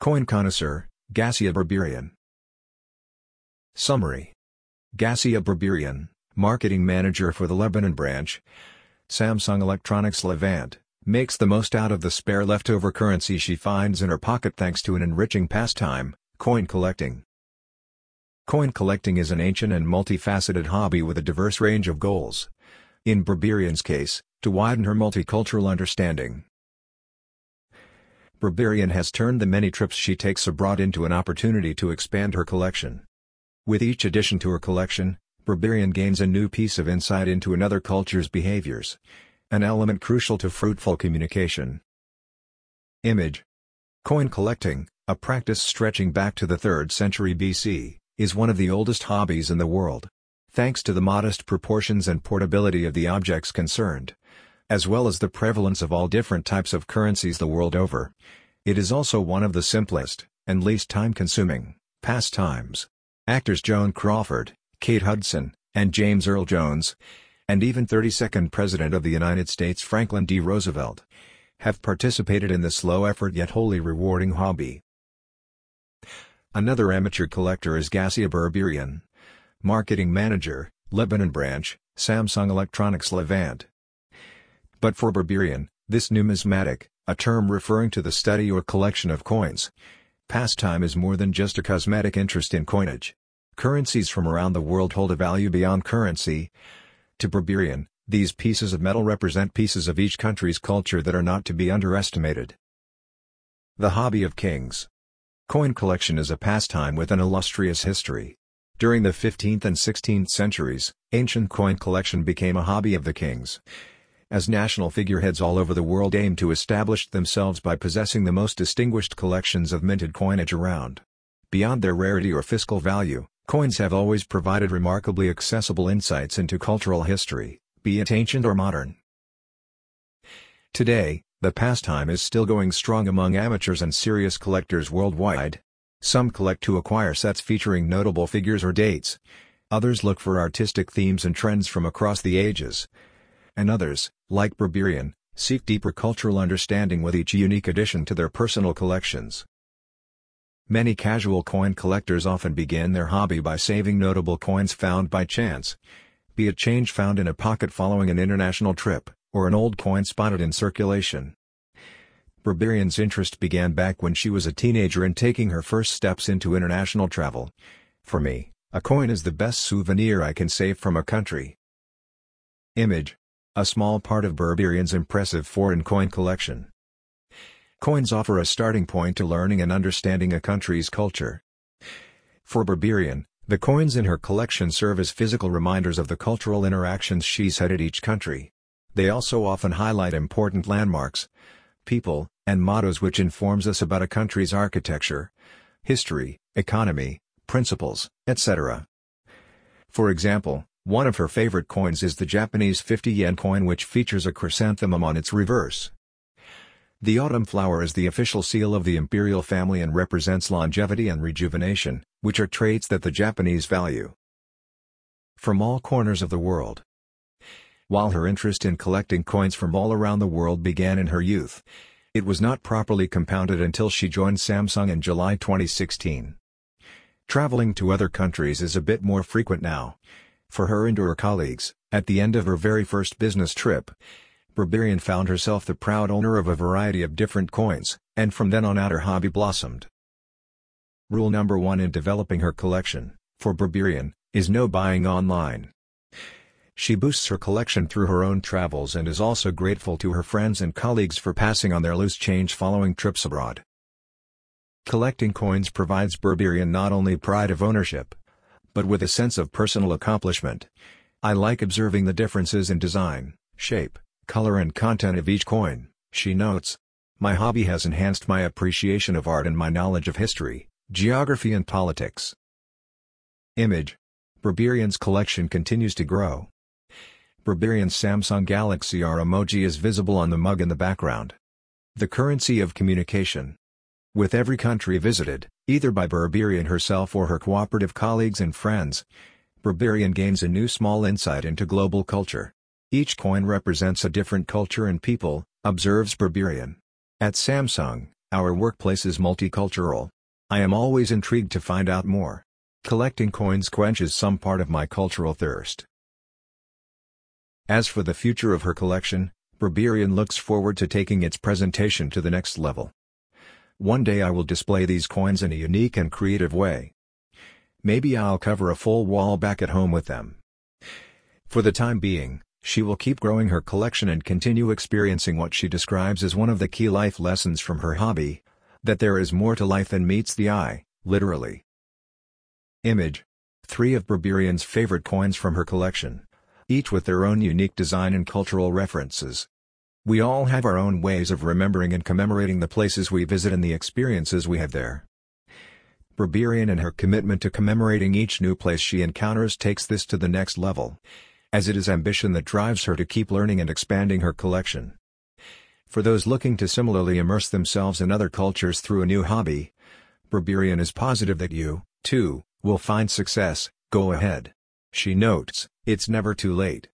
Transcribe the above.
Coin connoisseur, Gassia Berberian. Summary. Gassia Berberian, marketing manager for the Lebanon branch, Samsung Electronics Levant, makes the most out of the spare leftover currency she finds in her pocket thanks to an enriching pastime, coin collecting. Coin collecting is an ancient and multifaceted hobby with a diverse range of goals. In Berberian's case, to widen her multicultural understanding. Berberian has turned the many trips she takes abroad into an opportunity to expand her collection. With each addition to her collection, Berberian gains a new piece of insight into another culture's behaviors, an element crucial to fruitful communication. Image. Coin collecting, a practice stretching back to the 3rd century BC, is one of the oldest hobbies in the world. Thanks to the modest proportions and portability of the objects concerned, as well as the prevalence of all different types of currencies the world over, it is also one of the simplest, and least time-consuming, pastimes. Actors Joan Crawford, Kate Hudson, and James Earl Jones, and even 32nd President of the United States Franklin D. Roosevelt, have participated in the slow-effort yet wholly rewarding hobby. Another amateur collector is Gassia Berberian, marketing manager, Lebanon branch, Samsung Electronics Levant. But for Berberian, this numismatic, a term referring to the study or collection of coins, pastime is more than just a cosmetic interest in coinage. Currencies from around the world hold a value beyond currency. To Berberian, these pieces of metal represent pieces of each country's culture that are not to be underestimated. The hobby of kings. Coin collection is a pastime with an illustrious history. During the 15th and 16th centuries, ancient coin collection became a hobby of the kings, as national figureheads all over the world aimed to establish themselves by possessing the most distinguished collections of minted coinage around. Beyond their rarity or fiscal value, coins have always provided remarkably accessible insights into cultural history, be it ancient or modern. Today, the pastime is still going strong among amateurs and serious collectors worldwide. Some collect to acquire sets featuring notable figures or dates. Others look for artistic themes and trends from across the ages. And others, like Berberian, seek deeper cultural understanding with each unique addition to their personal collections. Many casual coin collectors often begin their hobby by saving notable coins found by chance, be it change found in a pocket following an international trip, or an old coin spotted in circulation. Berberian's interest began back when she was a teenager and taking her first steps into international travel. For me, a coin is the best souvenir I can save from a country. Image. A small part of Berberian's impressive foreign coin collection. Coins offer a starting point to learning and understanding a country's culture. For Berberian, the coins in her collection serve as physical reminders of the cultural interactions she's had at each country. They also often highlight important landmarks, people, and mottos which informs us about a country's architecture, history, economy, principles, etc. For example, one of her favorite coins is the Japanese 50-yen coin, which features a chrysanthemum on its reverse. The autumn flower is the official seal of the imperial family and represents longevity and rejuvenation, which are traits that the Japanese value. From all corners of the world. While her interest in collecting coins from all around the world began in her youth, it was not properly compounded until she joined Samsung in July 2016. Traveling to other countries is a bit more frequent now. For her and her colleagues, at the end of her very first business trip, Berberian found herself the proud owner of a variety of different coins, and from then on out her hobby blossomed. Rule number 1 in developing her collection, for Berberian, is no buying online. She boosts her collection through her own travels and is also grateful to her friends and colleagues for passing on their loose change following trips abroad. Collecting coins provides Berberian not only pride of ownership, but with a sense of personal accomplishment. I like observing the differences in design, shape, color and content of each coin, she notes. My hobby has enhanced my appreciation of art and my knowledge of history, geography and politics. Image. Berberian's collection continues to grow. Berberian's Samsung Galaxy R emoji is visible on the mug in the background. The currency of communication. With every country visited, either by Berberian herself or her cooperative colleagues and friends, Berberian gains a new small insight into global culture. Each coin represents a different culture and people, observes Berberian. At Samsung, Our workplace is multicultural. I am always intrigued to find out more. Collecting coins quenches some part of my cultural thirst. As for the future of her collection, Berberian looks forward to taking its presentation to the next level. One day I will display these coins in a unique and creative way. Maybe I'll cover a full wall back at home with them. For the time being, she will keep growing her collection and continue experiencing what she describes as one of the key life lessons from her hobby: that there is more to life than meets the eye, literally. Image. 3 of Berberian's favorite coins from her collection, each with their own unique design and cultural references. We all have our own ways of remembering and commemorating the places we visit and the experiences we have there. Berberian and her commitment to commemorating each new place she encounters takes this to the next level, as it is ambition that drives her to keep learning and expanding her collection. For those looking to similarly immerse themselves in other cultures through a new hobby, Berberian is positive that you, too, will find success. Go ahead. She notes, it's never too late.